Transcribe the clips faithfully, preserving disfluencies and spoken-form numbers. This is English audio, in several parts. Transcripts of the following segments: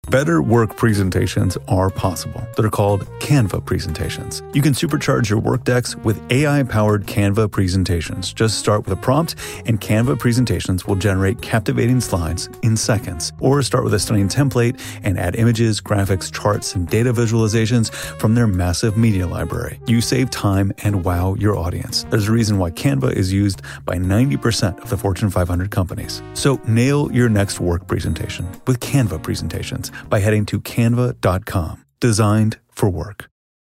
Better work presentations are possible. They're called Canva presentations. You can supercharge your work decks with A I-powered Canva presentations. Just start with a prompt, and Canva presentations will generate captivating slides in seconds. Or start with a stunning template and add images, graphics, charts, and data visualizations from their massive media library. You save time and wow your audience. There's a reason why Canva is used by ninety percent of the Fortune five hundred companies. So nail your next work presentation with Canva presentations by heading to canva dot com. Designed for work.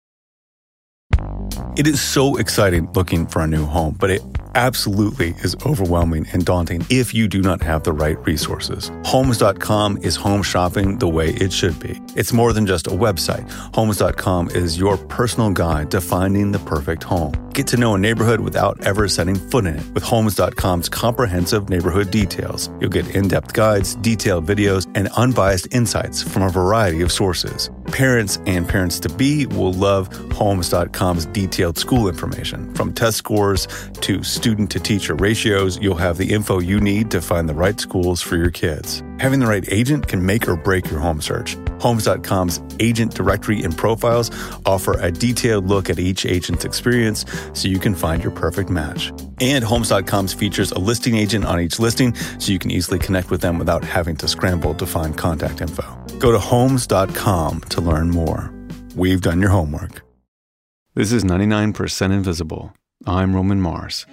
It is so exciting looking for a new home, but it absolutely is overwhelming and daunting if you do not have the right resources. Homes dot com is home shopping the way it should be. It's more than just a website. Homes dot com is your personal guide to finding the perfect home. Get to know a neighborhood without ever setting foot in it with Homes dot com's comprehensive neighborhood details. You'll get in-depth guides, detailed videos, and unbiased insights from a variety of sources. Parents and parents-to-be will love Homes dot com's detailed school information. From test scores to student-to-teacher ratios, you'll have the info you need to find the right schools for your kids. Having the right agent can make or break your home search. Homes dot com's agent directory and profiles offer a detailed look at each agent's experience so you can find your perfect match. And Homes dot com's features a listing agent on each listing so you can easily connect with them without having to scramble to find contact info. Go to Homes dot com to learn more. We've done your homework. This is ninety-nine percent Invisible. I'm Roman Mars.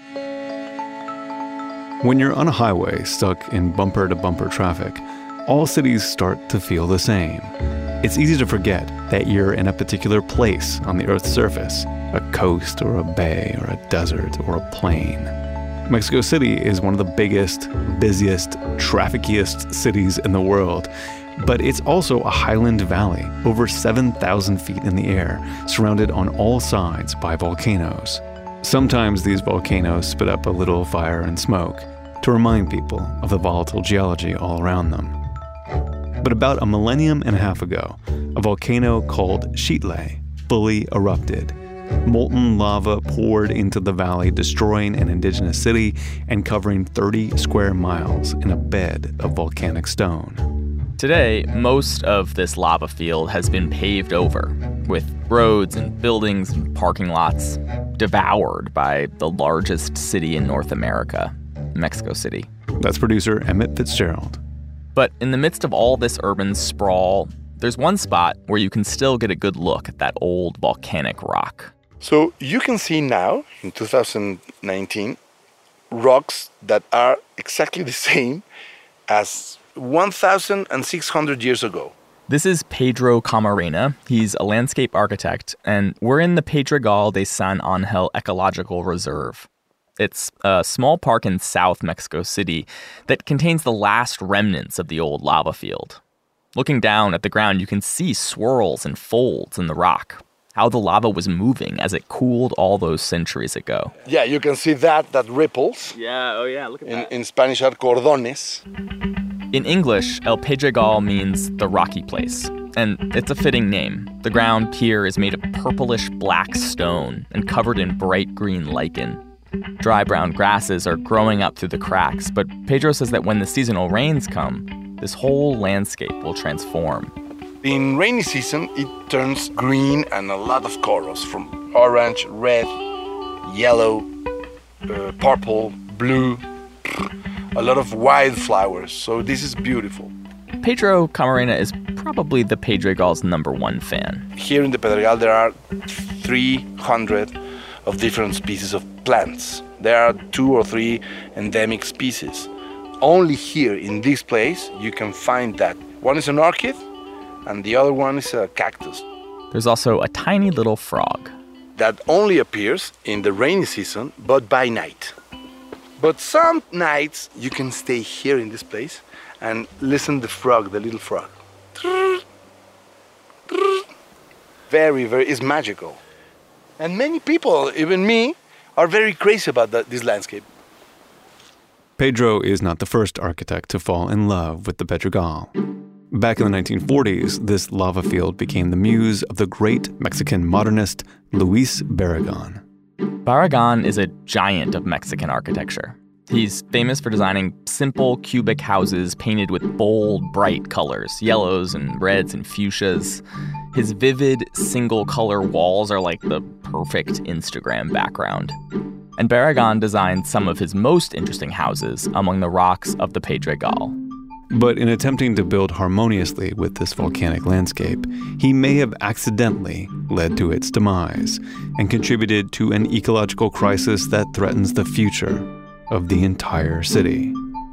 When you're on a highway stuck in bumper-to-bumper traffic, all cities start to feel the same. It's easy to forget that you're in a particular place on the Earth's surface, a coast or a bay or a desert or a plain. Mexico City is one of the biggest, busiest, traffickiest cities in the world, but it's also a highland valley, over seven thousand feet in the air, surrounded on all sides by volcanoes. Sometimes these volcanoes spit up a little fire and smoke to remind people of the volatile geology all around them. But about a millennium and a half ago, a volcano called Xitle fully erupted. Molten lava poured into the valley, destroying an indigenous city and covering thirty square miles in a bed of volcanic stone. Today, most of this lava field has been paved over, with roads and buildings and parking lots devoured by the largest city in North America, Mexico City. That's producer Emmett Fitzgerald. But in the midst of all this urban sprawl, there's one spot where you can still get a good look at that old volcanic rock. So you can see now, in two thousand nineteen, rocks that are exactly the same as one thousand six hundred years ago. This is Pedro Camarena. He's a landscape architect, and we're in the Pedregal de San Angel Ecological Reserve. It's a small park in South Mexico City that contains the last remnants of the old lava field. Looking down at the ground, you can see swirls and folds in the rock, how the lava was moving as it cooled all those centuries ago. Yeah, you can see that, that ripples. Yeah, oh yeah, look at in, that. In Spanish are cordones. In English, El Pedregal means the rocky place, and it's a fitting name. The ground here is made of purplish black stone and covered in bright green lichen. Dry brown grasses are growing up through the cracks, but Pedro says that when the seasonal rains come, this whole landscape will transform. In rainy season, it turns green and a lot of colors, from orange, red, yellow, uh, purple, blue, a lot of wildflowers. So this is beautiful. Pedro Camarena is probably the Pedregal's number one fan. Here in the Pedregal, there are three hundred of different species of plants. There are two or three endemic species. Only here in this place, you can find that. One is an orchid, and the other one is a cactus. There's also a tiny little frog that only appears in the rainy season, but by night. But some nights you can stay here in this place and listen to the frog, the little frog. Very, very, it's magical. And many people, even me, are very crazy about that, this landscape. Pedro is not the first architect to fall in love with the Pedregal. Back in the nineteen forties, this lava field became the muse of the great Mexican modernist Luis Barragan. Barragan is a giant of Mexican architecture. He's famous for designing simple cubic houses painted with bold, bright colors, yellows and reds and fuchsias. His vivid, single-color walls are like the perfect Instagram background. And Barragán designed some of his most interesting houses among the rocks of the Pedregal. But in attempting to build harmoniously with this volcanic landscape, he may have accidentally led to its demise and contributed to an ecological crisis that threatens the future of the entire city.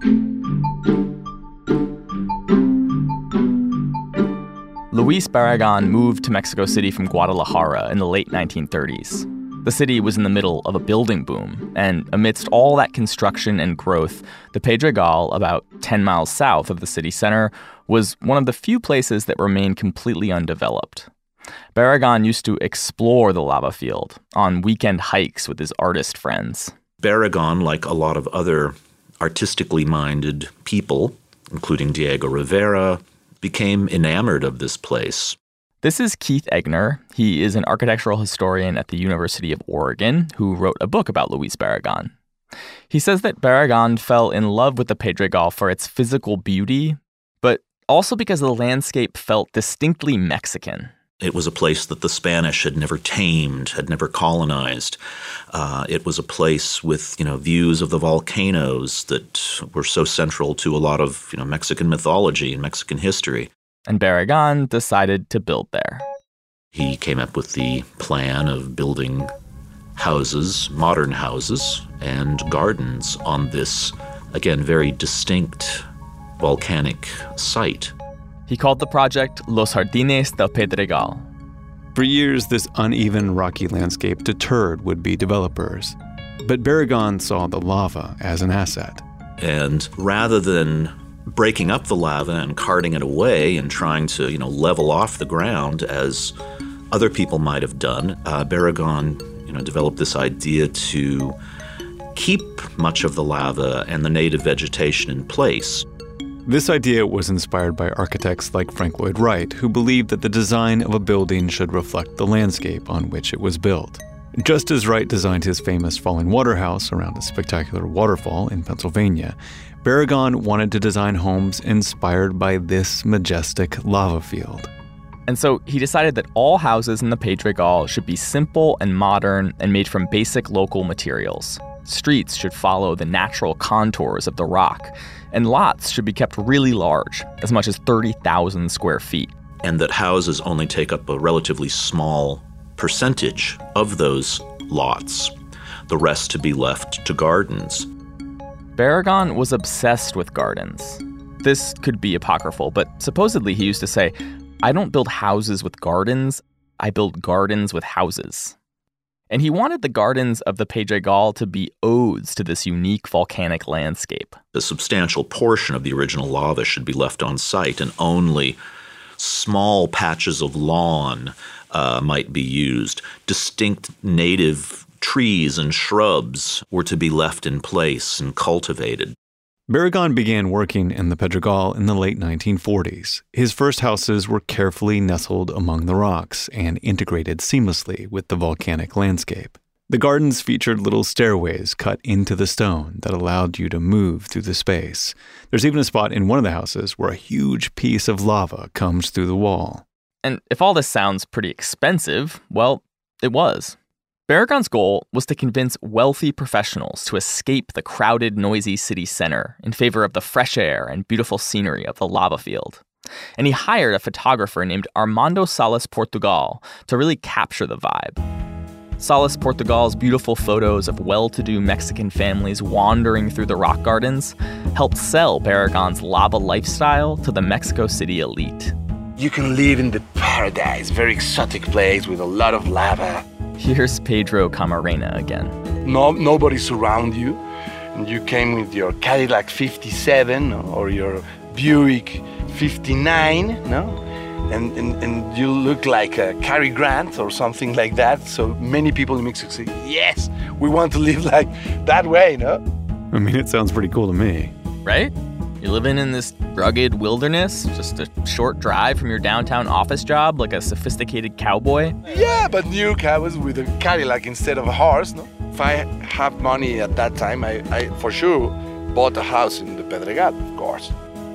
Luis Barragán moved to Mexico City from Guadalajara in the late nineteen thirties. The city was in the middle of a building boom, and amidst all that construction and growth, the Pedregal, about ten miles south of the city center, was one of the few places that remained completely undeveloped. Barragán used to explore the lava field on weekend hikes with his artist friends. Barragán, like a lot of other artistically minded people, including Diego Rivera, became enamored of this place. This is Keith Egner. He is an architectural historian at the University of Oregon who wrote a book about Luis Barragán. He says that Barragán fell in love with the Pedregal for its physical beauty, but also because the landscape felt distinctly Mexican. It was a place that the Spanish had never tamed, had never colonized. Uh, it was a place with, you know, views of the volcanoes that were so central to a lot of, you know, Mexican mythology and Mexican history. And Barragán decided to build there. He came up with the plan of building houses, modern houses, and gardens on this, again, very distinct volcanic site. He called the project Los Jardines del Pedregal. For years, this uneven, rocky landscape deterred would-be developers. But Barragán saw the lava as an asset. And rather than breaking up the lava and carting it away and trying to, you know, level off the ground as other people might have done, uh, Barragán, you know, developed this idea to keep much of the lava and the native vegetation in place. This idea was inspired by architects like Frank Lloyd Wright, who believed that the design of a building should reflect the landscape on which it was built. Just as Wright designed his famous Falling Water House around a spectacular waterfall in Pennsylvania, Barragán wanted to design homes inspired by this majestic lava field. And so he decided that all houses in the Pedregal should be simple and modern and made from basic local materials. Streets should follow the natural contours of the rock, and lots should be kept really large, as much as thirty thousand square feet. And that houses only take up a relatively small percentage of those lots, the rest to be left to gardens. Barragán was obsessed with gardens. This could be apocryphal, but supposedly he used to say, "I don't build houses with gardens, I build gardens with houses." And he wanted the gardens of the Pedregal to be odes to this unique volcanic landscape. A substantial portion of the original lava should be left on site, and only small patches of lawn uh, might be used. Distinct native trees and shrubs were to be left in place and cultivated. Barragán began working in the Pedregal in the late nineteen forties. His first houses were carefully nestled among the rocks and integrated seamlessly with the volcanic landscape. The gardens featured little stairways cut into the stone that allowed you to move through the space. There's even a spot in one of the houses where a huge piece of lava comes through the wall. And if all this sounds pretty expensive, well, it was. Barragán's goal was to convince wealthy professionals to escape the crowded, noisy city center in favor of the fresh air and beautiful scenery of the lava field. And he hired a photographer named Armando Salas Portugal to really capture the vibe. Salas Portugal's beautiful photos of well-to-do Mexican families wandering through the rock gardens helped sell Barragán's lava lifestyle to the Mexico City elite. You can live in the paradise, very exotic place with a lot of lava. Here's Pedro Camarena again. No, nobody surround you, and you came with your Cadillac fifty-seven or your Buick fifty-nine, no? And, and and you look like a Cary Grant or something like that. So many people in Mexico say, yes, we want to live like that way, no? I mean, it sounds pretty cool to me. Right? You're living in this rugged wilderness, just a short drive from your downtown office job, like a sophisticated cowboy. Yeah, but new cows with a Cadillac instead of a horse, no? if I have money at that time, I, I for sure bought a house in the Pedregal, of course.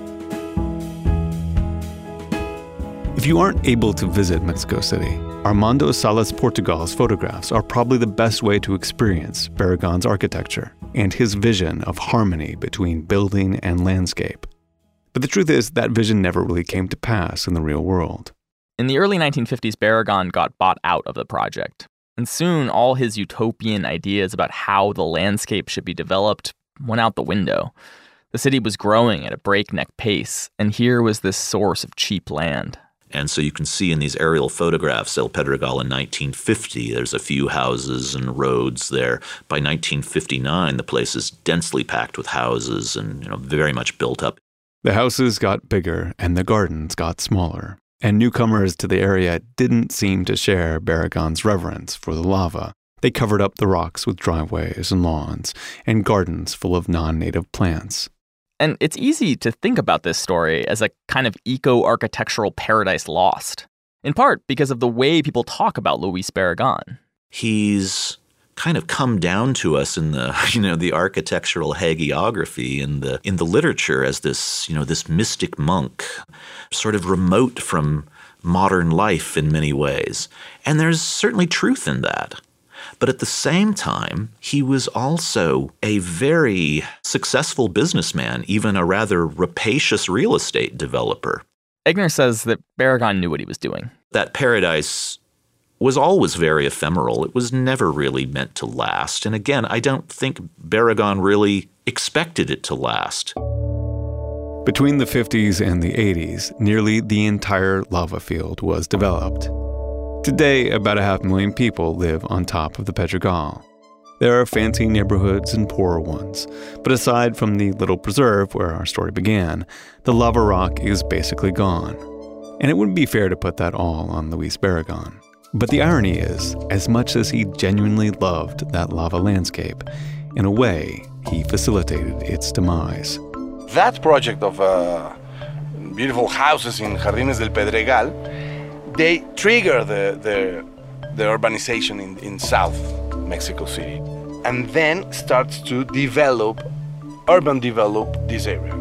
If you aren't able to visit Mexico City, Armando Salas Portugal's photographs are probably the best way to experience Barragán's architecture and his vision of harmony between building and landscape. But the truth is, that vision never really came to pass in the real world. In the early nineteen fifties, Barragán got bought out of the project. And soon, all his utopian ideas about how the landscape should be developed went out the window. The city was growing at a breakneck pace, and here was this source of cheap land. And so you can see in these aerial photographs, El Pedregal in nineteen fifty, there's a few houses and roads there. By nineteen fifty-nine, the place is densely packed with houses and, you know, very much built up. The houses got bigger and the gardens got smaller, and newcomers to the area didn't seem to share Barragán's reverence for the lava. They covered up the rocks with driveways and lawns and gardens full of non-native plants. And it's easy to think about this story as a kind of eco-architectural paradise lost, in part because of the way people talk about Luis Barragán. He's kind of come down to us in the, you know, the architectural hagiography in the in the literature as this, you know, this mystic monk, sort of remote from modern life in many ways. And there's certainly truth in that. But at the same time, he was also a very successful businessman, even a rather rapacious real estate developer. Egner says that Barragán knew what he was doing. That paradise was always very ephemeral. It was never really meant to last. And again, I don't think Barragán really expected it to last. Between the fifties and the eighties, nearly the entire lava field was developed. Today, about a half million people live on top of the Pedregal. There are fancy neighborhoods and poorer ones, but aside from the little preserve where our story began, the lava rock is basically gone. And it wouldn't be fair to put that all on Luis Barragán. But the irony is, as much as he genuinely loved that lava landscape, in a way, he facilitated its demise. That project of uh, beautiful houses in Jardines del Pedregal, they trigger the, the, the urbanization in, in South Mexico City, and then starts to develop, urban develop this area.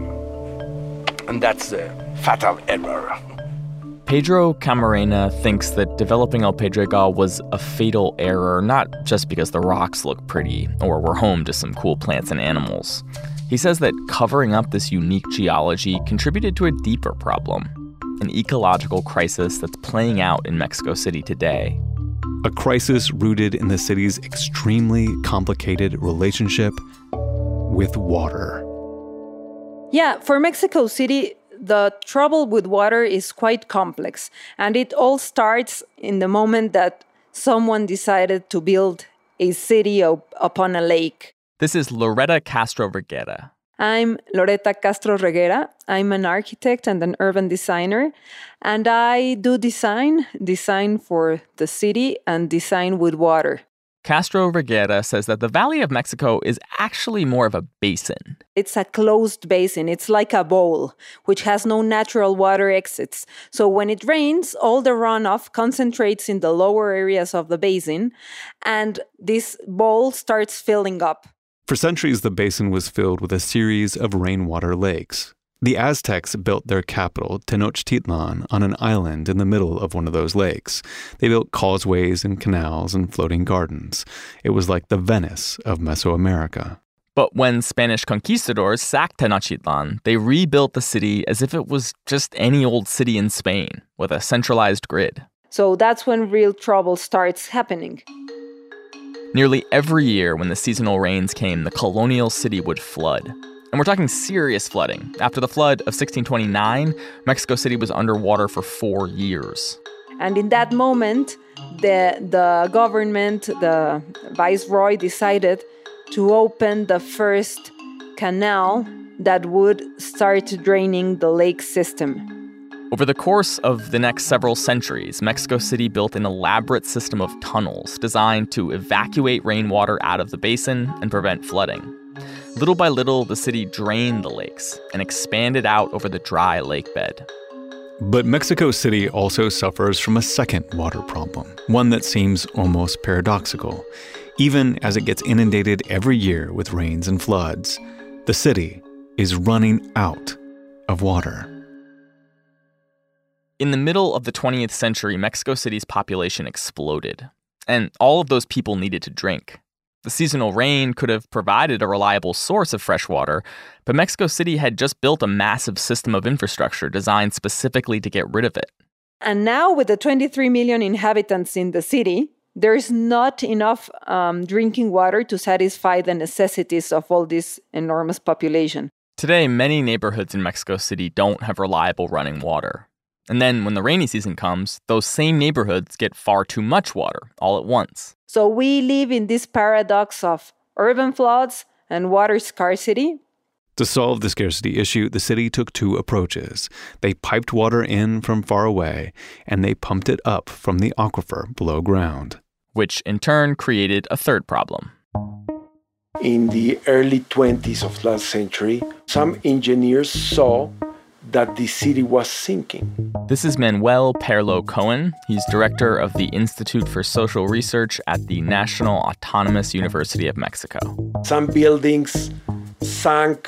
And that's the fatal error. Pedro Camarena thinks that developing El Pedregal was a fatal error, not just because the rocks look pretty or were home to some cool plants and animals. He says that covering up this unique geology contributed to a deeper problem, an ecological crisis that's playing out in Mexico City today. A crisis rooted in the city's extremely complicated relationship with water. Yeah, for Mexico City, the trouble with water is quite complex, and it all starts in the moment that someone decided to build a city op- upon a lake. This is Loretta Castro Reguera. I'm Loretta Castro Reguera. I'm an architect and an urban designer, and I do design, design for the city and design with water. Castro Reguera says that the Valley of Mexico is actually more of a basin. It's a closed basin. It's like a bowl, which has no natural water exits. So when it rains, all the runoff concentrates in the lower areas of the basin, and this bowl starts filling up. For centuries, the basin was filled with a series of rainwater lakes. The Aztecs built their capital, Tenochtitlan, on an island in the middle of one of those lakes. They built causeways and canals and floating gardens. It was like the Venice of Mesoamerica. But when Spanish conquistadors sacked Tenochtitlan, they rebuilt the city as if it was just any old city in Spain, with a centralized grid. So that's when real trouble starts happening. Nearly every year when the seasonal rains came, the colonial city would flood. And we're talking serious flooding. After the flood of sixteen twenty-nine, Mexico City was underwater for four years. And in that moment, the, the government, the viceroy, decided to open the first canal that would start draining the lake system. Over the course of the next several centuries, Mexico City built an elaborate system of tunnels designed to evacuate rainwater out of the basin and prevent flooding. Little by little, the city drained the lakes and expanded out over the dry lake bed. But Mexico City also suffers from a second water problem, one that seems almost paradoxical. Even as it gets inundated every year with rains and floods, the city is running out of water. In the middle of the twentieth century, Mexico City's population exploded, and all of those people needed to drink. The seasonal rain could have provided a reliable source of fresh water, but Mexico City had just built a massive system of infrastructure designed specifically to get rid of it. And now, with the twenty-three million inhabitants in the city, there is not enough um, drinking water to satisfy the necessities of all this enormous population. Today, many neighborhoods in Mexico City don't have reliable running water. And then when the rainy season comes, those same neighborhoods get far too much water all at once. So we live in this paradox of urban floods and water scarcity. To solve the scarcity issue, the city took two approaches. They piped water in from far away, and they pumped it up from the aquifer below ground. Which in turn created a third problem. In the early twenties of last century, some engineers saw that the city was sinking. This is Manuel Perlo Cohen. He's director of the Institute for Social Research at the National Autonomous University of Mexico. Some buildings sank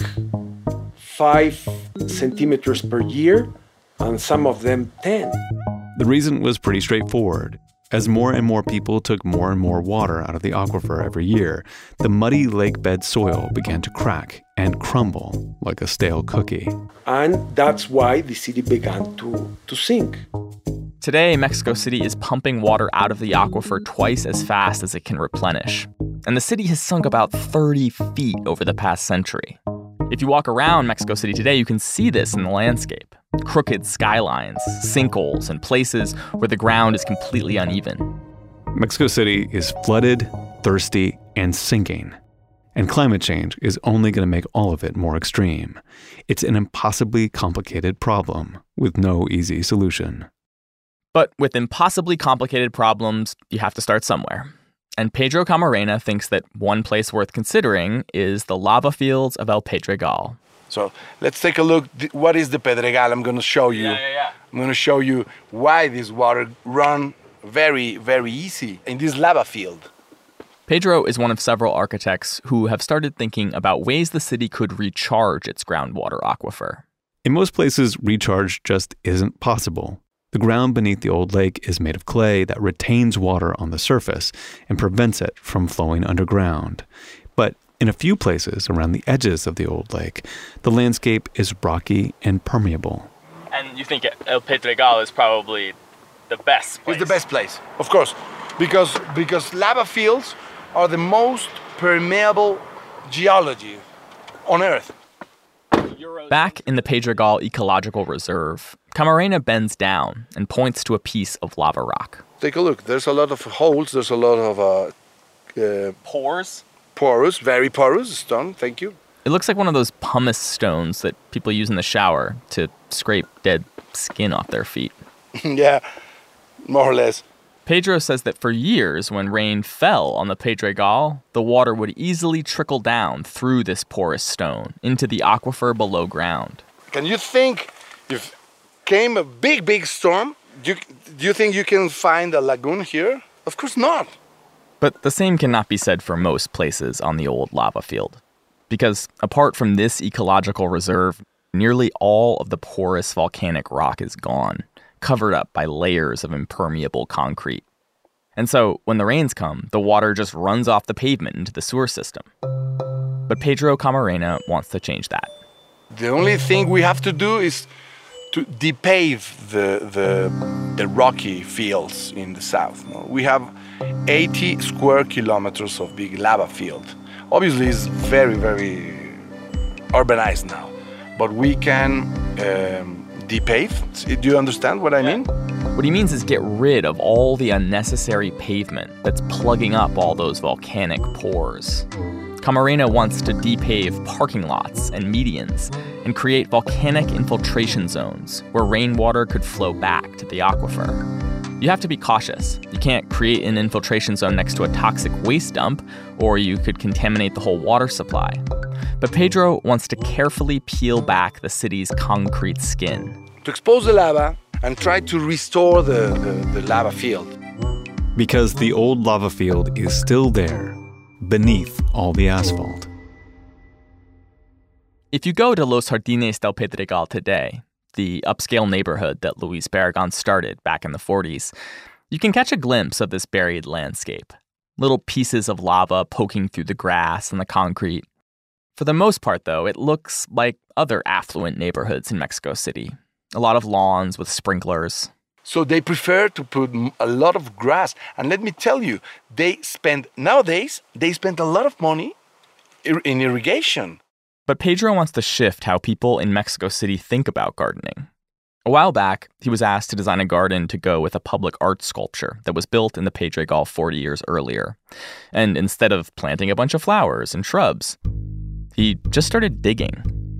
five centimeters per year, and some of them ten. The reason was pretty straightforward. As more and more people took more and more water out of the aquifer every year, the muddy lakebed soil began to crack and crumble like a stale cookie. And that's why the city began to, to sink. Today, Mexico City is pumping water out of the aquifer twice as fast as it can replenish. And the city has sunk about thirty feet over the past century. If you walk around Mexico City today, you can see this in the landscape. Crooked skylines, sinkholes, and places where the ground is completely uneven. Mexico City is flooded, thirsty, and sinking. And climate change is only going to make all of it more extreme. It's an impossibly complicated problem with no easy solution. But with impossibly complicated problems, you have to start somewhere. And Pedro Camarena thinks that one place worth considering is the lava fields of El Pedregal. So let's take a look. What is the Pedregal? I'm going to show you. Yeah, yeah, yeah. I'm going to show you why this water run very, very easy in this lava field. Pedro is one of several architects who have started thinking about ways the city could recharge its groundwater aquifer. In most places, recharge just isn't possible. The ground beneath the old lake is made of clay that retains water on the surface and prevents it from flowing underground. But in a few places around the edges of the old lake, the landscape is rocky and permeable. And you think El Pedregal is probably the best place? It's the best place, of course, because because lava fields are the most permeable geology on Earth. Back in the Pedregal Ecological Reserve, Camarena bends down and points to a piece of lava rock. Take a look. There's a lot of holes. There's a lot of uh, uh, Pores? porous, very porous stone. Thank you. It looks like one of those pumice stones that people use in the shower to scrape dead skin off their feet. Yeah, more or less. Pedro says that for years, when rain fell on the Pedregal, the water would easily trickle down through this porous stone into the aquifer below ground. Can you think if came a big, big storm, do you, do you think you can find a lagoon here? Of course not. But the same cannot be said for most places on the old lava field. Because apart from this ecological reserve, nearly all of the porous volcanic rock is gone, covered up by layers of impermeable concrete. And so, when the rains come, the water just runs off the pavement into the sewer system. But Pedro Camarena wants to change that. The only thing we have to do is to depave the, the, the rocky fields in the south. We have eighty square kilometers of big lava field. Obviously, it's very, very urbanized now, but we can um, depave. Do you understand what I mean? What he means is get rid of all the unnecessary pavement that's plugging up all those volcanic pores. Camarena wants to depave parking lots and medians and create volcanic infiltration zones where rainwater could flow back to the aquifer. You have to be cautious. You can't create an infiltration zone next to a toxic waste dump, or you could contaminate the whole water supply. But Pedro wants to carefully peel back the city's concrete skin. To expose the lava and try to restore the, the, the lava field. Because the old lava field is still there, beneath all the asphalt. If you go to Los Jardines del Pedregal today, the upscale neighborhood that Luis Barragán started back in the forties, you can catch a glimpse of this buried landscape. Little pieces of lava poking through the grass and the concrete. For the most part, though, it looks like other affluent neighborhoods in Mexico City. A lot of lawns with sprinklers. So they prefer to put a lot of grass. And let me tell you, they spend, nowadays, they spend a lot of money in irrigation. But Pedro wants to shift how people in Mexico City think about gardening. A while back, he was asked to design a garden to go with a public art sculpture that was built in the Pedregal forty years earlier. And instead of planting a bunch of flowers and shrubs, he just started digging.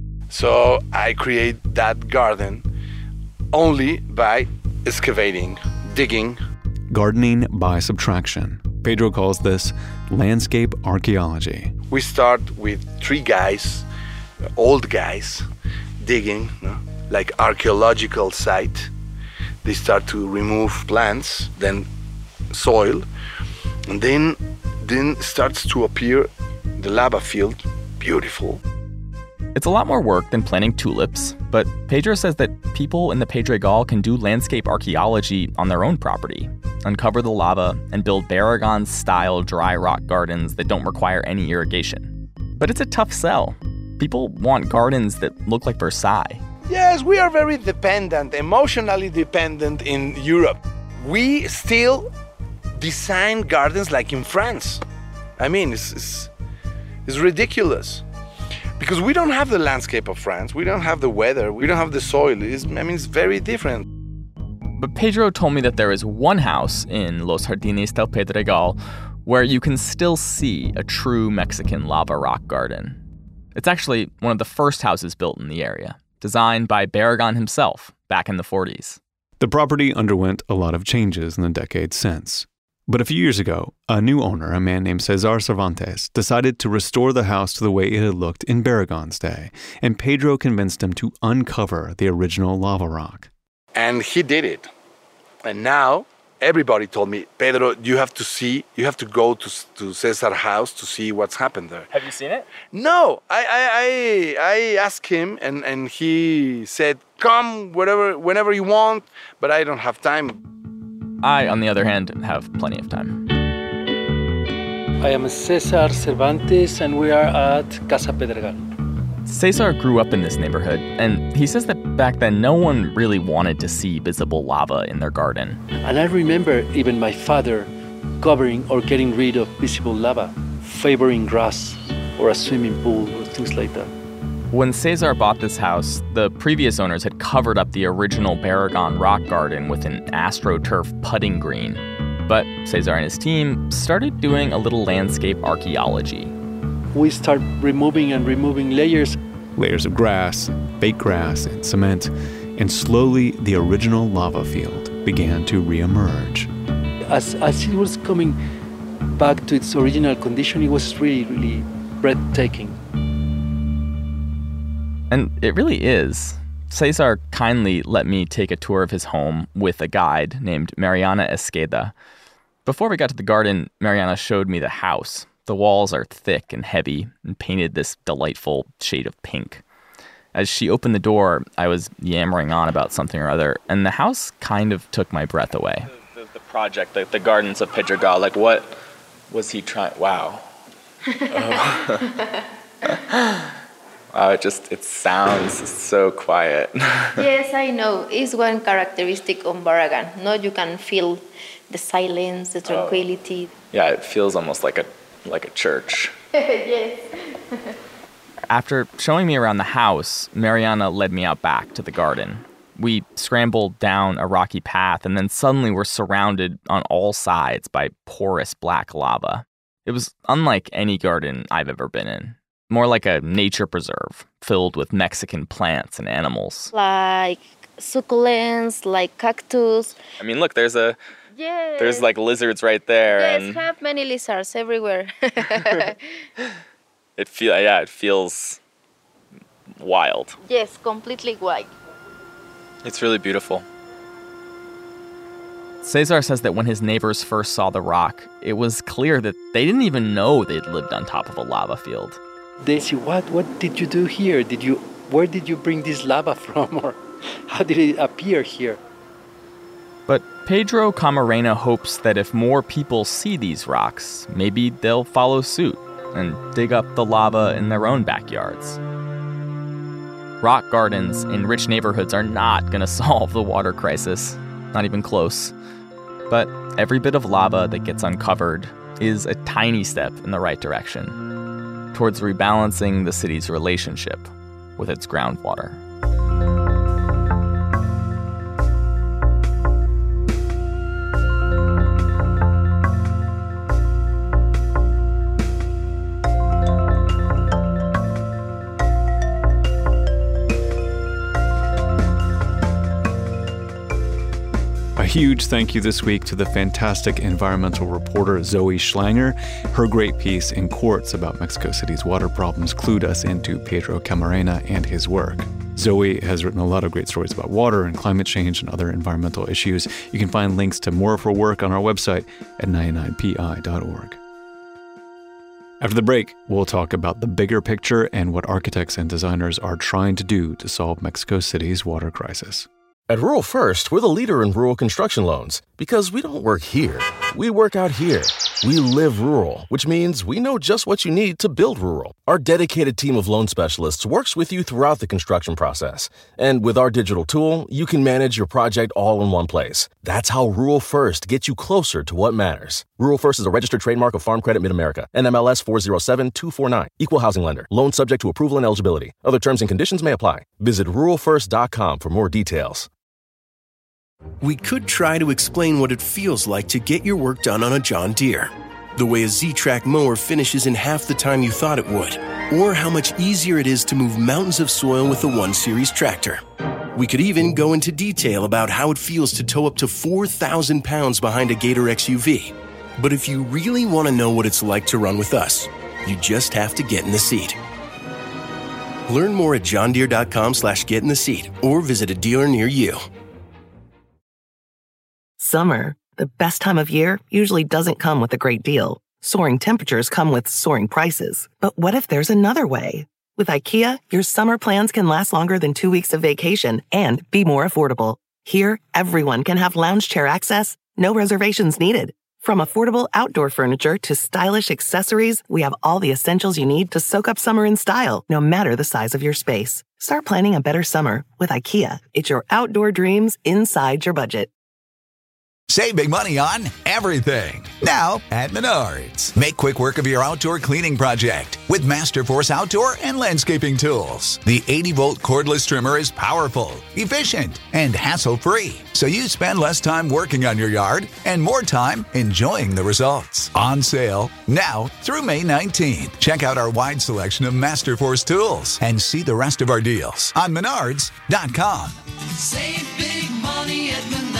So I create that garden only by excavating, digging. Gardening by subtraction. Pedro calls this landscape archaeology. We start with three guys, old guys, digging, no? Like archaeological site. They start to remove plants, then soil, and then then starts to appear the lava field. Beautiful. It's a lot more work than planting tulips, but Pedro says that people in the Pedregal can do landscape archaeology on their own property, uncover the lava, and build Barragán-style dry rock gardens that don't require any irrigation. But it's a tough sell. People want gardens that look like Versailles. Yes, we are very dependent, emotionally dependent in Europe. We still design gardens like in France. I mean, it's, it's, it's ridiculous. Because we don't have the landscape of France. We don't have the weather. We don't have the soil. It's, I mean, it's very different. But Pedro told me that there is one house in Los Jardines del Pedregal where you can still see a true Mexican lava rock garden. It's actually one of the first houses built in the area, designed by Barragán himself back in the forties. The property underwent a lot of changes in the decades since. But a few years ago, a new owner, a man named Cesar Cervantes, decided to restore the house to the way it had looked in Barragán's day, and Pedro convinced him to uncover the original lava rock. And he did it. And now everybody told me, Pedro, you have to see, you have to go to to Cesar's house to see what's happened there. Have you seen it? No, I I I, I asked him, and, and he said, come whatever, whenever you want, but I don't have time. I, on the other hand, have plenty of time. I am Cesar Cervantes, and we are at Casa Pedregal. Cesar grew up in this neighborhood, and he says that back then no one really wanted to see visible lava in their garden. And I remember even my father covering or getting rid of visible lava, favoring grass or a swimming pool or things like that. When Cesar bought this house, the previous owners had covered up the original Barragán rock garden with an AstroTurf putting green. But Cesar and his team started doing a little landscape archaeology. We start removing and removing layers. Layers of grass, fake grass, and cement, and slowly the original lava field began to reemerge. As, as it was coming back to its original condition, it was really, really breathtaking. And it really is. Cesar kindly let me take a tour of his home with a guide named Mariana Esqueda. Before we got to the garden, Mariana showed me the house. The walls are thick and heavy and painted this delightful shade of pink. As she opened the door, I was yammering on about something or other, and the house kind of took my breath away. The, the, the project, the, the gardens of Pedregal, like what was he trying? Wow. Oh. Wow, it just, it sounds so quiet. Yes, I know. It's one characteristic of Barragán. No, you can feel the silence, the tranquility. Oh. Yeah, it feels almost like a like a church. Yes. After showing me around the house, Mariana led me out back to the garden. We scrambled down a rocky path, and then suddenly we're surrounded on all sides by porous black lava. It was unlike any garden I've ever been in. More like a nature preserve, filled with Mexican plants and animals. Like succulents, like cactus. I mean, look, there's a... Yes. There's like lizards right there. Yes, and have many lizards everywhere. It feel yeah, it feels wild. Yes, completely wild. It's really beautiful. Cesar says that when his neighbors first saw the rock, it was clear that they didn't even know they'd lived on top of a lava field. They say, what, what did you do here? Did you, where did you bring this lava from? Or how did it appear here? But Pedro Camarena hopes that if more people see these rocks, maybe they'll follow suit and dig up the lava in their own backyards. Rock gardens in rich neighborhoods are not going to solve the water crisis, not even close. But every bit of lava that gets uncovered is a tiny step in the right direction towards rebalancing the city's relationship with its groundwater. A huge thank you this week to the fantastic environmental reporter Zoe Schlanger. Her great piece in Quartz about Mexico City's water problems clued us into Pedro Camarena and his work. Zoe has written a lot of great stories about water and climate change and other environmental issues. You can find links to more of her work on our website at ninety-nine P I dot org. After the break, we'll talk about the bigger picture and what architects and designers are trying to do to solve Mexico City's water crisis. At Rural First, we're the leader in rural construction loans because we don't work here. We work out here. We live rural, which means we know just what you need to build rural. Our dedicated team of loan specialists works with you throughout the construction process. And with our digital tool, you can manage your project all in one place. That's how Rural First gets you closer to what matters. Rural First is a registered trademark of Farm Credit Mid-America, N M L S four zero seven two four nine, Equal Housing Lender. Loan subject to approval and eligibility. Other terms and conditions may apply. Visit rural first dot com for more details. We could try to explain what it feels like to get your work done on a John Deere. The way a Z-Track mower finishes in half the time you thought it would. Or how much easier it is to move mountains of soil with the one series tractor. We could even go into detail about how it feels to tow up to four thousand pounds behind a Gator X U V. But if you really want to know what it's like to run with us, you just have to get in the seat. Learn more at johndeere.com slash get in the seat or visit a dealer near you. Summer, the best time of year, usually doesn't come with a great deal. Soaring temperatures come with soaring prices. But what if there's another way? With IKEA, your summer plans can last longer than two weeks of vacation and be more affordable. Here, everyone can have lounge chair access, no reservations needed. From affordable outdoor furniture to stylish accessories, we have all the essentials you need to soak up summer in style, no matter the size of your space. Start planning a better summer with IKEA. It's your outdoor dreams inside your budget. Save big money on everything. Now at Menards. Make quick work of your outdoor cleaning project with Masterforce outdoor and landscaping tools. The eighty volt cordless trimmer is powerful, efficient, and hassle-free. So you spend less time working on your yard and more time enjoying the results. On sale now through May nineteenth. Check out our wide selection of Masterforce tools and see the rest of our deals on menards dot com. Save big money at Menards.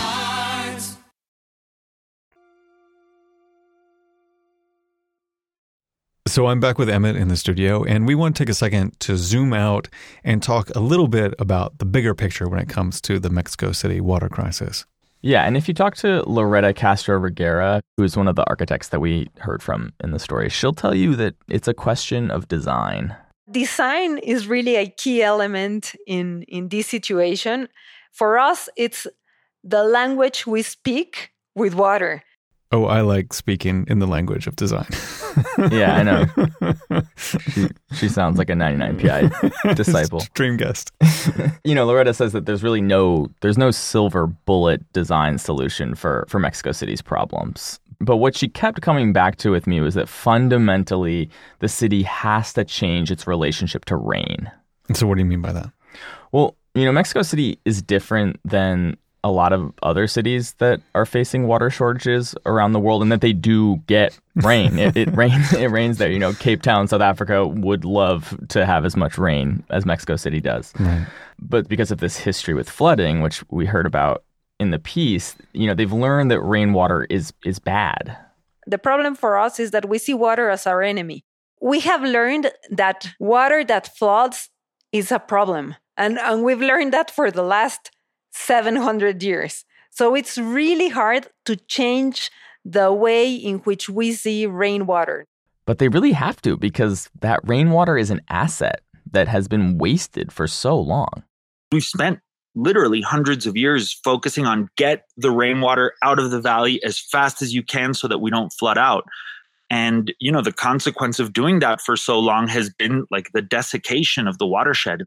So I'm back with Emmett in the studio, and we want to take a second to zoom out and talk a little bit about the bigger picture when it comes to the Mexico City water crisis. Yeah, and if you talk to Loretta Castro Reguera, who's one of the architects that we heard from in the story, she'll tell you that it's a question of design. Design is really a key element in, in this situation. For us, it's the language we speak with water. Oh, I like speaking in the language of design. Yeah, I know. She, she sounds like a ninety-nine P I disciple. Dream guest. You know, Loretta says that there's really no there's no silver bullet design solution for, for Mexico City's problems. But what she kept coming back to with me was that fundamentally the city has to change its relationship to rain. So what do you mean by that? Well, you know, Mexico City is different than a lot of other cities that are facing water shortages around the world, and that they do get rain. it, it rains. It rains there. You know, Cape Town, South Africa would love to have as much rain as Mexico City does. Right. But because of this history with flooding, which we heard about in the piece, you know, they've learned that rainwater is is bad. The problem for us is that we see water as our enemy. We have learned that water that floods is a problem, and and we've learned that for the last seven hundred years. So it's really hard to change the way in which we see rainwater. But they really have to, because that rainwater is an asset that has been wasted for so long. We've spent literally hundreds of years focusing on get the rainwater out of the valley as fast as you can so that we don't flood out. And, you know, the consequence of doing that for so long has been like the desiccation of the watershed.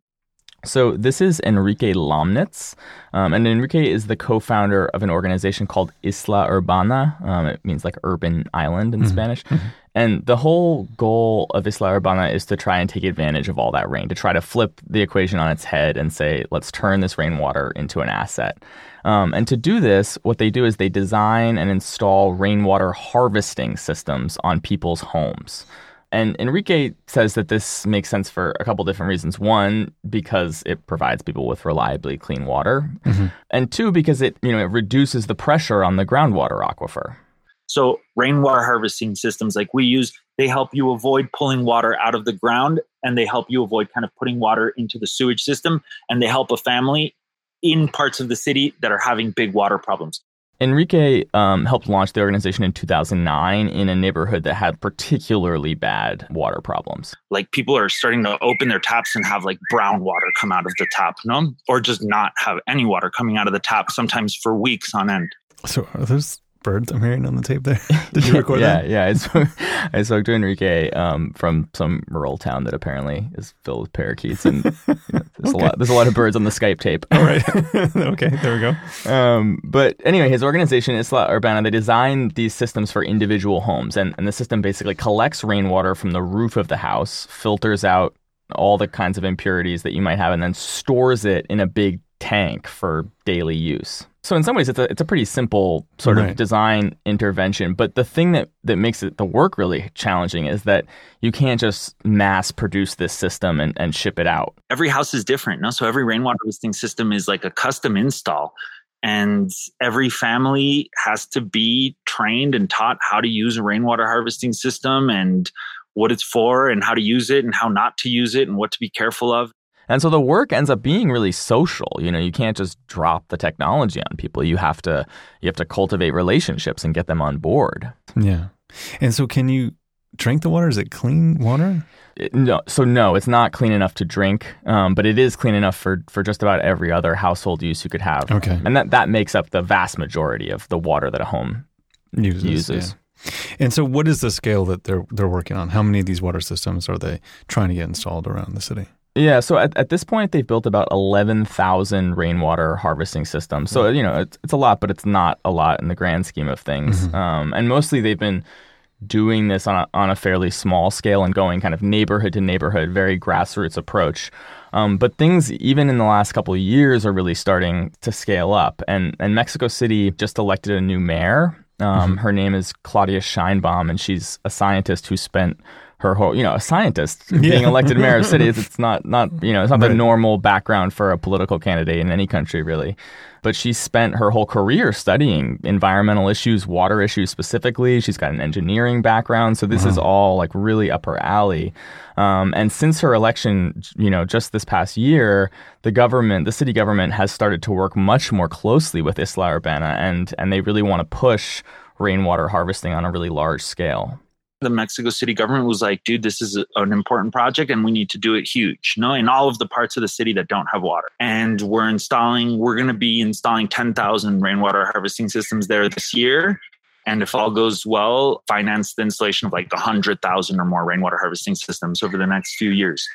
So this is Enrique Lomnitz, um, and Enrique is the co-founder of an organization called Isla Urbana. Um, it means like urban island in mm-hmm. Spanish. Mm-hmm. And the whole goal of Isla Urbana is to try and take advantage of all that rain, to try to flip the equation on its head and say, let's turn this rainwater into an asset. Um, and to do this, what they do is they design and install rainwater harvesting systems on people's homes. And Enrique says that this makes sense for a couple different reasons. One, because it provides people with reliably clean water. Mm-hmm. And two, because it, you know, it reduces the pressure on the groundwater aquifer. So rainwater harvesting systems like we use, they help you avoid pulling water out of the ground, and they help you avoid kind of putting water into the sewage system, and they help a family in parts of the city that are having big water problems. Enrique um, helped launch the organization in two thousand nine in a neighborhood that had particularly bad water problems. Like people are starting to open their taps and have like brown water come out of the tap, no? Or just not have any water coming out of the tap, sometimes for weeks on end. So are those birds I'm hearing on the tape there? Did you record yeah, that? Yeah, I spoke, I spoke to Enrique um, from some rural town that apparently is filled with parakeets, and you know, there's, okay. a lot, there's a lot of birds on the Skype tape. All right. Okay, there we go. Um, but anyway, his organization, Isla Urbana, they designed these systems for individual homes, and, and the system basically collects rainwater from the roof of the house, filters out all the kinds of impurities that you might have, and then stores it in a big tank for daily use. So in some ways, it's a it's a pretty simple sort right. of design intervention. But the thing that, that makes it the work really challenging is that you can't just mass produce this system and, and ship it out. Every house is different, no? So every rainwater harvesting system is like a custom install. And every family has to be trained and taught how to use a rainwater harvesting system and what it's for and how to use it and how not to use it and what to be careful of. And so the work ends up being really social. You know, you can't just drop the technology on people. You have to you have to cultivate relationships and get them on board. Yeah. And so can you drink the water? Is it clean water? It, no. So no, it's not clean enough to drink, um, but it is clean enough for, for just about every other household use you could have. Okay. And that, that makes up the vast majority of the water that a home uses. uses. Yeah. And so what is the scale that they're they're working on? How many of these water systems are they trying to get installed around the city? Yeah, so at, at this point, they've built about eleven thousand rainwater harvesting systems. So, you know, it's, it's a lot, but it's not a lot in the grand scheme of things. Mm-hmm. Um, and mostly they've been doing this on a, on a fairly small scale and going kind of neighborhood to neighborhood, very grassroots approach. Um, but things, even in the last couple of years, are really starting to scale up. And, and Mexico City just elected a new mayor. Um, mm-hmm. Her name is Claudia Sheinbaum, and she's a scientist who spent her whole, you know, a scientist being yeah. elected mayor of cities. It's not, not, you know, it's not right. the normal background for a political candidate in any country, really. But she spent her whole career studying environmental issues, water issues specifically. She's got an engineering background. So this wow. is all like really up her alley. Um, and since her election, you know, just this past year, the government, the city government has started to work much more closely with Isla Urbana, and, and they really want to push rainwater harvesting on a really large scale. The Mexico City government was like, dude, this is a, an important project and we need to do it huge, no, in all of the parts of the city that don't have water. And we're installing, we're going to be installing ten thousand rainwater harvesting systems there this year. And if all goes well, finance the installation of like one hundred thousand or more rainwater harvesting systems over the next few years.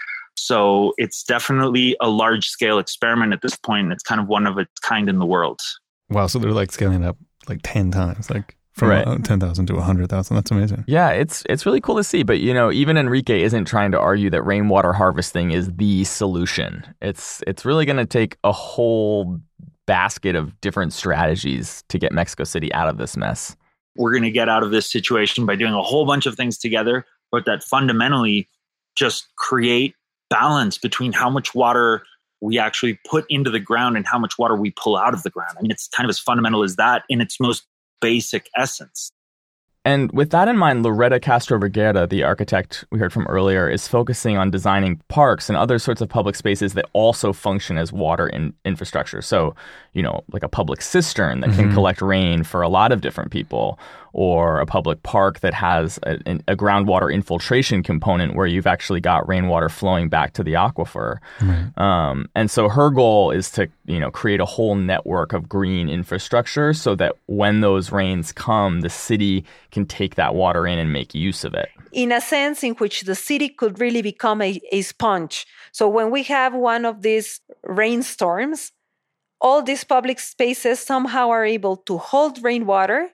So it's definitely a large scale experiment at this point. And it's kind of one of its kind in the world. Wow. So they're like scaling up like ten times, like from right. ten thousand to one hundred thousand. That's amazing. Yeah, it's it's really cool to see. But, you know, even Enrique isn't trying to argue that rainwater harvesting is the solution. It's it's really going to take a whole basket of different strategies to get Mexico City out of this mess. We're going to get out of this situation by doing a whole bunch of things together, but that fundamentally just create balance between how much water we actually put into the ground and how much water we pull out of the ground. I mean, it's kind of as fundamental as that in its most basic essence. And with that in mind, Loretta Castro Vergara, the architect we heard from earlier, is focusing on designing parks and other sorts of public spaces that also function as water in infrastructure. So, you know, like a public cistern that mm-hmm. can collect rain for a lot of different people, or a public park that has a, a groundwater infiltration component where you've actually got rainwater flowing back to the aquifer. Right. Um, and so her goal is to, you know, create a whole network of green infrastructure so that when those rains come, the city can take that water in and make use of it. In a sense in which the city could really become a, a sponge. So when we have one of these rainstorms, all these public spaces somehow are able to hold rainwater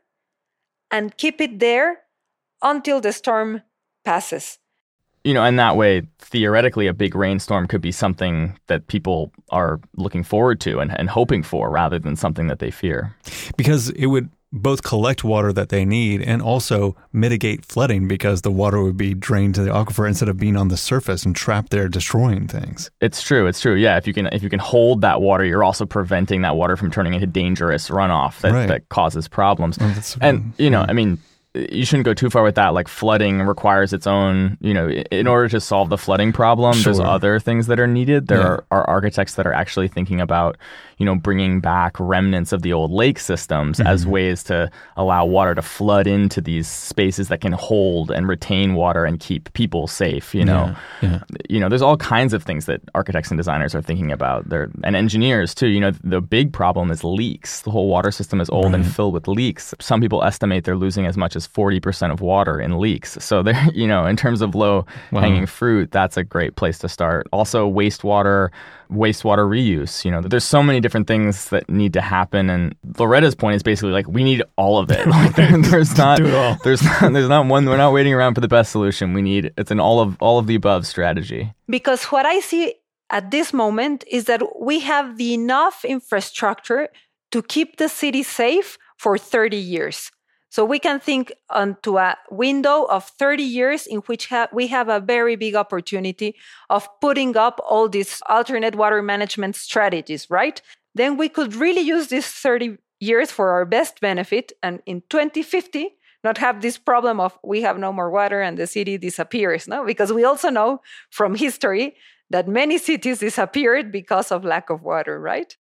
and keep it there until the storm passes. You know, and that way, theoretically, a big rainstorm could be something that people are looking forward to and, and hoping for rather than something that they fear. Because it would both collect water that they need and also mitigate flooding because the water would be drained to the aquifer instead of being on the surface and trapped there destroying things. It's true. It's true. Yeah. If you can if you can hold that water, you're also preventing that water from turning into dangerous runoff that, right. that causes problems. Oh, and, you know, yeah. I mean, you shouldn't go too far with that. Like flooding requires its own, you know, in order to solve the flooding problem, sure. there's other things that are needed. There yeah. are, are architects that are actually thinking about, you know, bringing back remnants of the old lake systems mm-hmm. as ways to allow water to flood into these spaces that can hold and retain water and keep people safe, you know. Yeah. Yeah. You know, there's all kinds of things that architects and designers are thinking about. They're, and engineers too. You know, the big problem is leaks. The whole water system is old right. and filled with leaks. Some people estimate they're losing as much as forty percent of water in leaks. So they're, you know, in terms of low wow. hanging fruit, that's a great place to start. Also wastewater, wastewater reuse. You know, there's so many different things that need to happen. And Loretta's point is basically like, we need all of it. Like there, there's not, there's not, there's not one, we're not waiting around for the best solution. We need, it's an all of, all of the above strategy. Because what I see at this moment is that we have the enough infrastructure to keep the city safe for thirty years. So we can think onto a window of thirty years in which ha- we have a very big opportunity of putting up all these alternate water management strategies, right? Then we could really use these thirty years for our best benefit. And in twenty fifty, not have this problem of we have no more water and the city disappears, no? Because we also know from history that many cities disappeared because of lack of water, right?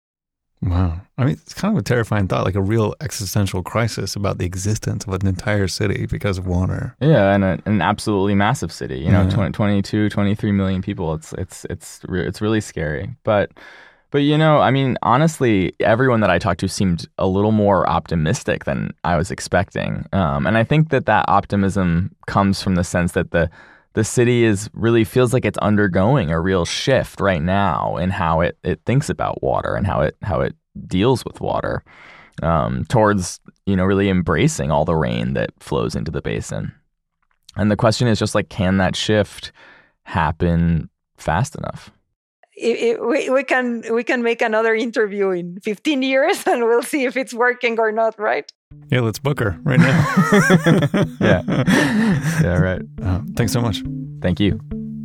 Wow. I mean, it's kind of a terrifying thought, like a real existential crisis about the existence of an entire city because of water. Yeah, and a, an absolutely massive city, you know, yeah. twenty, twenty-two, twenty-three million people. It's it's it's re- it's really scary. But but you know, I mean, honestly, everyone that I talked to seemed a little more optimistic than I was expecting. Um, and I think that that optimism comes from the sense that the the city is really feels like it's undergoing a real shift right now in how it, it thinks about water and how it how it deals with water, um, towards, you know, really embracing all the rain that flows into the basin. And the question is just like, can that shift happen fast enough? It, it, we, we can we can make another interview in fifteen years and we'll see if it's working or not, right? Yeah, let's book her right now. yeah. Yeah, right. Uh, thanks so much. Thank you.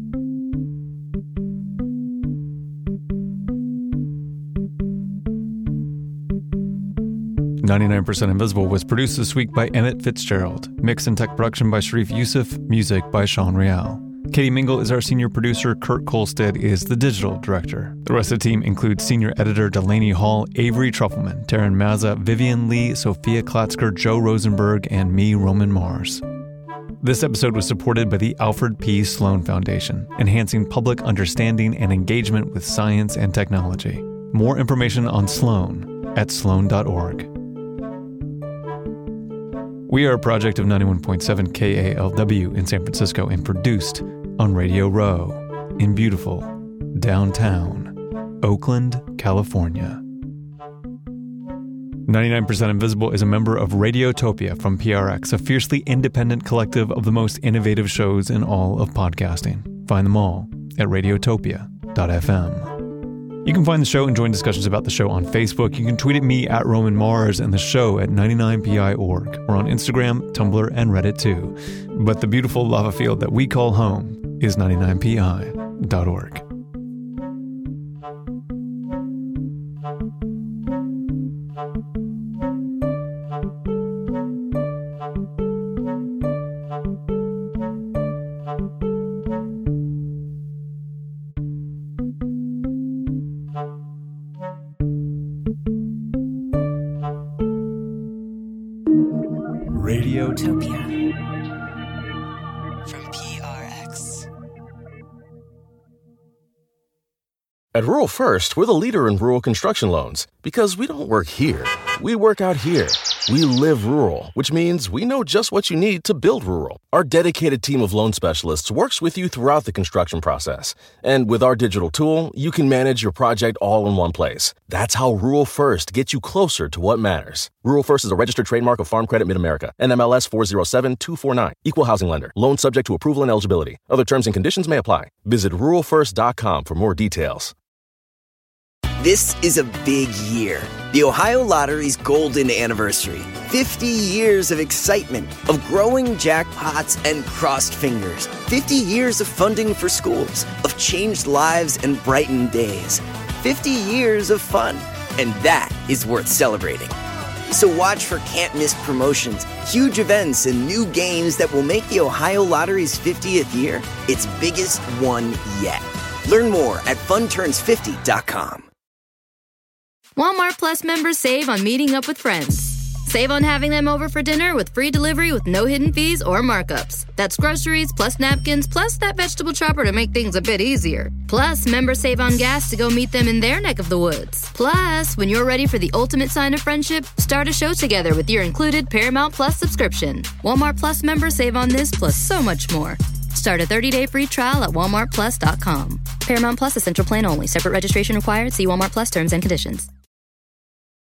ninety-nine percent Invisible was produced this week by Emmett Fitzgerald. Mix and tech production by Sharif Youssef. Music by Sean Real. Katie Mingle is our senior producer. Kurt Kolstad is the digital director. The rest of the team includes senior editor Delaney Hall, Avery Trufelman, Taryn Mazza, Vivian Lee, Sophia Klatzker, Joe Rosenberg, and me, Roman Mars. This episode was supported by the Alfred P. Sloan Foundation, enhancing public understanding and engagement with science and technology. More information on Sloan at sloan dot org. We are a project of ninety-one point seven K A L W in San Francisco and produced on Radio Row in beautiful downtown Oakland, California. ninety-nine percent Invisible is a member of Radiotopia from P R X, a fiercely independent collective of the most innovative shows in all of podcasting. Find them all at radiotopia dot f m. You can find the show and join discussions about the show on Facebook. You can tweet at me at Roman Mars and the show at ninety-nine P I dot org. We're on Instagram, Tumblr, and Reddit too. But the beautiful lava field that we call home is ninety-nine P I dot org. Radiotopia. From P R X. At Rural First, we're the leader in rural construction loans because we don't work here. We work out here. We live rural, which means we know just what you need to build rural. Our dedicated team of loan specialists works with you throughout the construction process. And with our digital tool, you can manage your project all in one place. That's how Rural First gets you closer to what matters. Rural First is a registered trademark of Farm Credit Mid-America, N M L S four zero seven two four nine. Equal housing lender. Loan subject to approval and eligibility. Other terms and conditions may apply. Visit rural first dot com for more details. This is a big year. The Ohio Lottery's golden anniversary. fifty years of excitement, of growing jackpots and crossed fingers. fifty years of funding for schools, of changed lives and brightened days. fifty years of fun, and that is worth celebrating. So watch for can't-miss promotions, huge events, and new games that will make the Ohio Lottery's fiftieth year its biggest one yet. Learn more at fun turns fifty dot com. Walmart Plus members save on meeting up with friends. Save on having them over for dinner with free delivery with no hidden fees or markups. That's groceries, plus napkins, plus that vegetable chopper to make things a bit easier. Plus, members save on gas to go meet them in their neck of the woods. Plus, when you're ready for the ultimate sign of friendship, start a show together with your included Paramount Plus subscription. Walmart Plus members save on this plus so much more. Start a thirty-day free trial at walmart plus dot com. Paramount Plus Essential Plan only. Separate registration required. See Walmart Plus terms and conditions.